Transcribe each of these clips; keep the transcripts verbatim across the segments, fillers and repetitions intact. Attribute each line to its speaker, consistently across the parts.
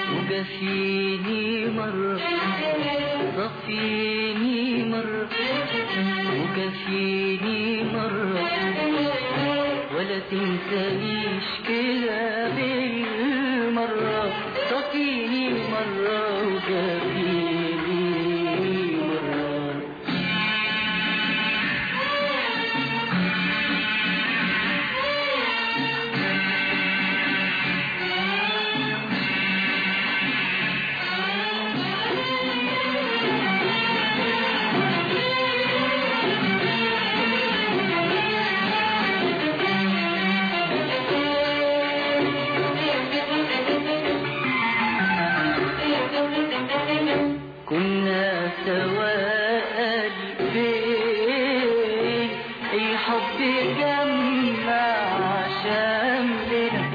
Speaker 1: وجفيني مرة صفيني مرة وجفيني مرة ولا تنسانيش كده بالمرة صفيني مرة وجفيني مرة. كنا سواء البين الحب جمع شملنا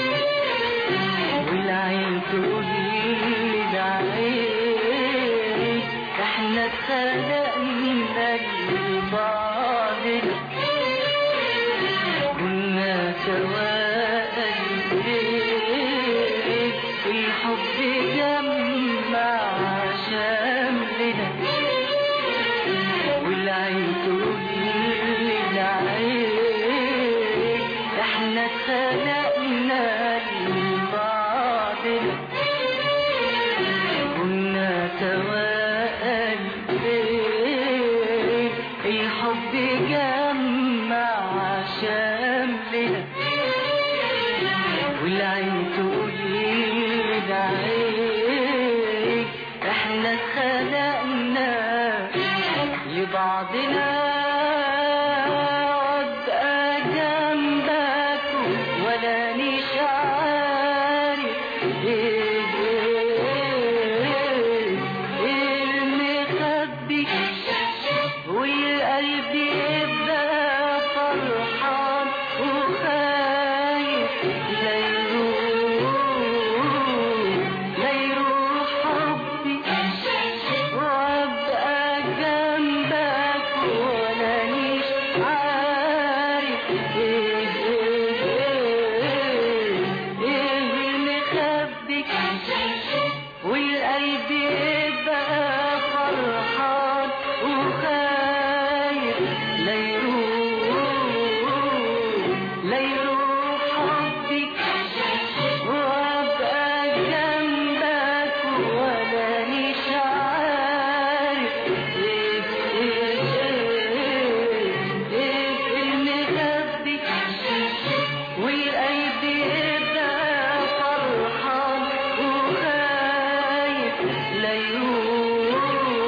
Speaker 1: والعين تقول للعين احنا اتخلقنا لبعضنا. كنا سواء البين الحب جمع شملنا والعين تقول للعين احنا اتخلقنا لبعضنا. كنا سواء البين الحب جمع شملنا والعين تقول للعين احنا اتخلقنا لبعضنا. وابقى جنبك ولا نيش عارف ايه ايه المخبي والقلب يبقى فرحان وخايف لا يروح لا يروح حبي. وابقى جنبك ولا نيش عارف ايه ايه ايه المخبي والقلب يبقى فرحان وخايف لا يروح لا يروح حبي. وابقى جنبك ولا نيش عارف ايه ايه ايه المخبي والقلب يبقى فرحان وخايف لا يروح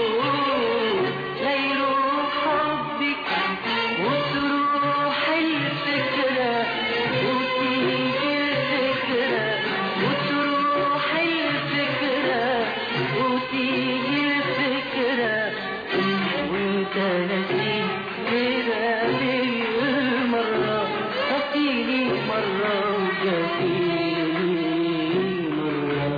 Speaker 1: لا يروح حبي. وتروح الفكرة وتيجي الفكرة وتروح الفكرة وتيجي الفكرة وانت نسيت كده بالمرة صفيني مرة وجفيني مرة.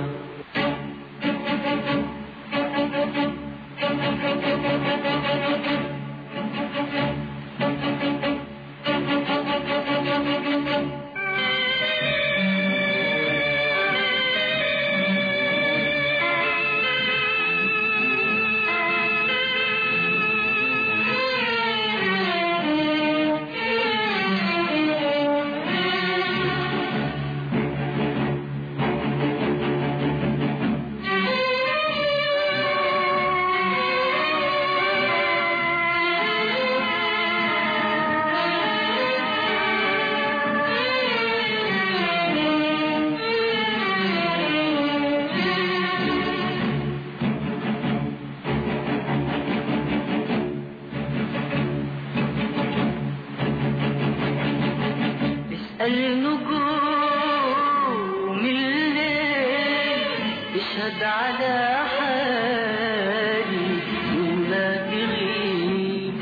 Speaker 1: النجوم الليل تشهد على حالي وما تغيب.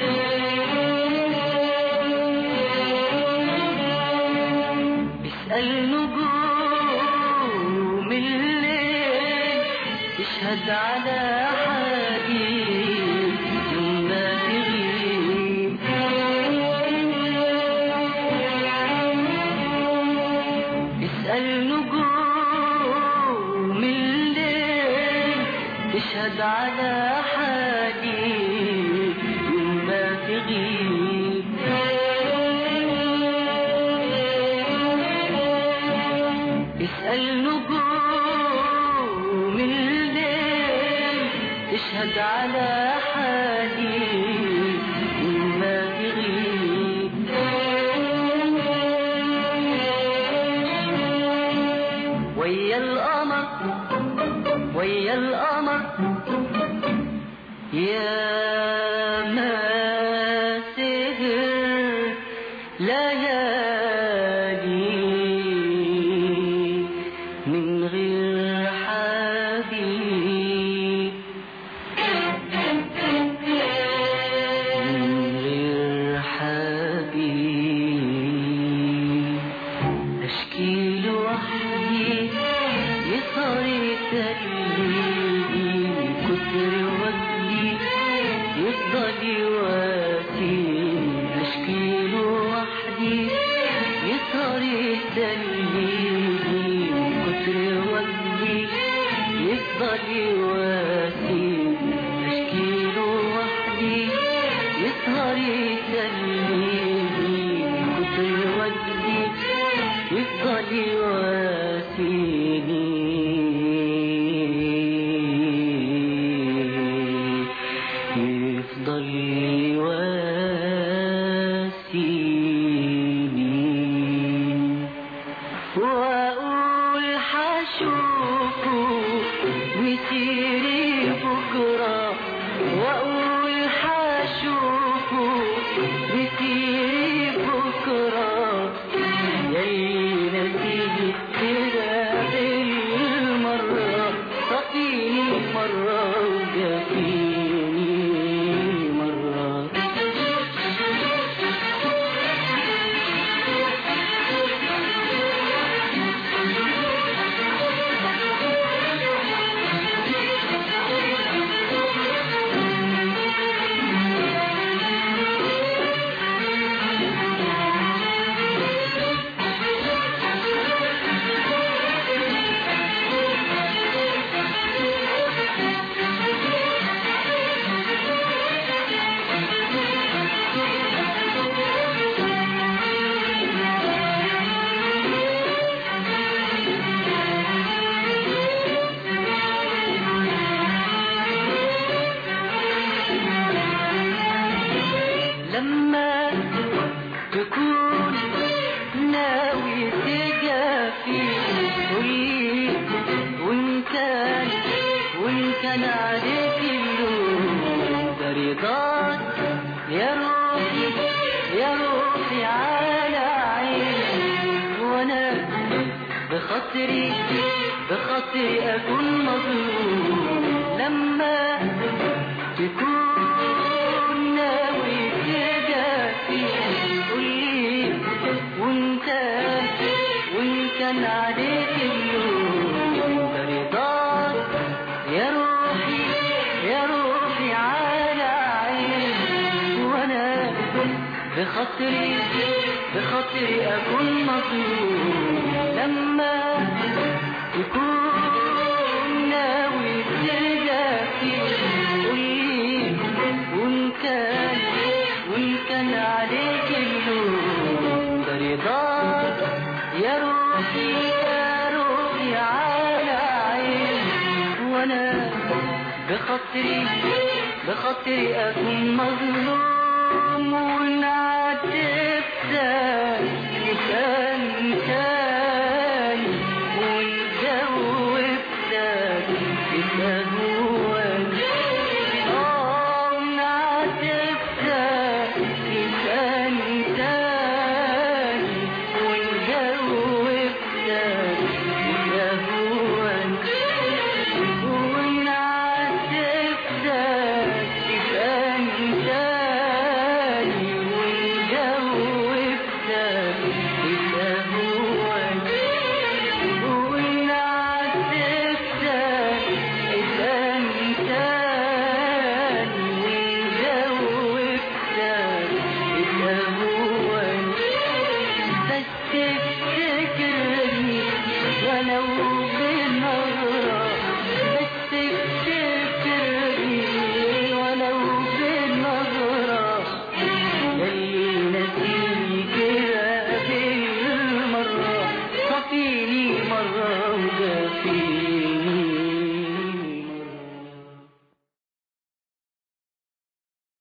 Speaker 1: اسأل نجوم الليل تشهد على حالي وما تغيب. اسأل نجوم اشهد على حالي يوم ما تغيب. اسأل نجوم الليل تشهد على حالي يوم ما تغيب. ويا القمر ويا القمر يا ما سهر ليالي من غير حبيب، من غير حبيب. أشكي لوحدي يصاري تقليدي كتر وجدي يفضل يواسيني. أشكي لوحدي يصاري تقليدي كتر وجدي يفضل يواسيني. أشكي لوحدي يصاري تقليدي كتر وجدي يفضل يواسيني. يفضل يواسيني. وأقول حشوفه مسيري بكرة، وأقول حشوفه مسيري بكرة. ياللي نسيني كده بالمرة صفيني مرة وجافيني مرة. لما تكون ناوي تجافي قولي، وإن كان وإن كان عليك اللوم ده رضاك يا روحي يا روحي على عيني. وأنا بخاطري بخاطري أكون مظلوم. لما تكون ناوي تجافي قولي، وإن كان وإن كان عليك اللوم ده رضاك يا روحي يا روحي على عيني. وأنا بخاطري بخاطري أكون مظلوم. لما تكون ناوي تجافي قولي، وإن كان وإن كان عليك اللوم ده رضاك يا روحي يا روحي على عيني. وأنا بخاطري بخاطري أكون مظلوم. وإن عاتبتك يبقى أنت